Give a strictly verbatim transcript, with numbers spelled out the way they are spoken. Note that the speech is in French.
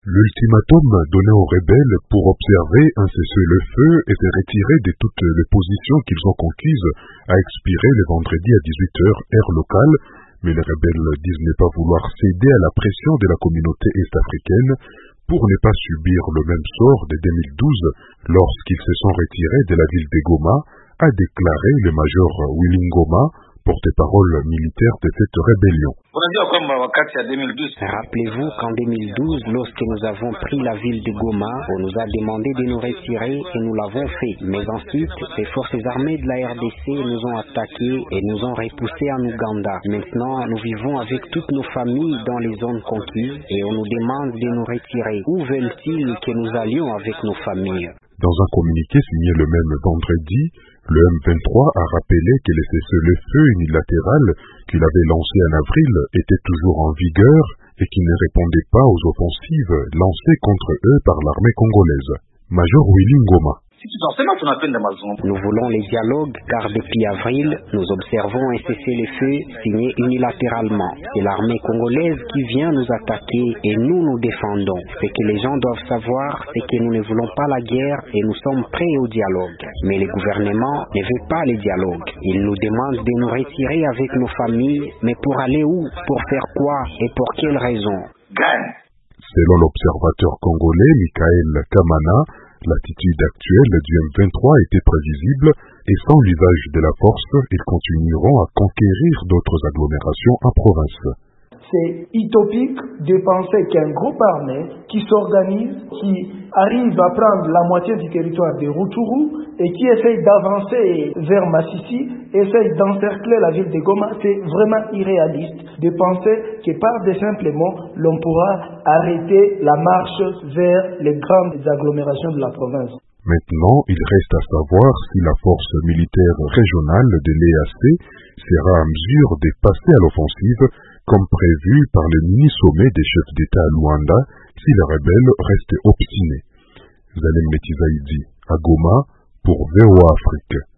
L'ultimatum donné aux rebelles pour observer un cessez-le-feu était retiré de toutes les positions qu'ils ont conquises à expirer le vendredi à dix-huit heures heure locale, mais les rebelles disent ne pas vouloir céder à la pression de la communauté est-africaine pour ne pas subir le même sort de deux mille douze lorsqu'ils se sont retirés de la ville de Goma, a déclaré le major Willy Ngoma, porte-parole militaire de cette rébellion. Rappelez-vous qu'en deux mille douze, lorsque nous avons pris la ville de Goma, on nous a demandé de nous retirer et nous l'avons fait. Mais ensuite, les forces armées de la R D C nous ont attaqués et nous ont repoussés en Ouganda. Maintenant, nous vivons avec toutes nos familles dans les zones conquises et on nous demande de nous retirer. Où veulent-ils que nous allions avec nos familles? Dans un communiqué signé le même vendredi, le M vingt-trois a rappelé que le cessez-le-feu unilatéral qu'il avait lancé en avril était toujours en vigueur et qu'il ne répondait pas aux offensives lancées contre eux par l'armée congolaise. Major Willy Ngoma. Nous voulons les dialogues car depuis avril, nous observons un cessez-le-feu signé unilatéralement. C'est l'armée congolaise qui vient nous attaquer et nous nous défendons. Ce que les gens doivent savoir, c'est que nous ne voulons pas la guerre et nous sommes prêts au dialogue. Mais le gouvernement ne veut pas les dialogues. Il nous demande de nous retirer avec nos familles, mais pour aller où? Pour faire quoi? Et pour quelle raison? Selon l'observateur congolais Michael Kamana, l'attitude actuelle du M vingt-trois était prévisible et sans l'usage de la force, ils continueront à conquérir d'autres agglomérations en province. C'est utopique de penser qu'un groupe armé qui s'organise, qui arrive à prendre la moitié du territoire de Rutshuru et qui essaye d'avancer vers Masisi, essaye d'encercler la ville de Goma, c'est vraiment irréaliste de penser que par des simples mots, l'on pourra arrêter la marche vers les grandes agglomérations de la province. Maintenant, il reste à savoir si la force militaire régionale de l'E A C sera en mesure de passer à l'offensive comme prévu par le mini-sommet des chefs d'État à Luanda si les rebelles restent obstinés. Zalem Metizaïdi, à Goma, pour V O A Afrique.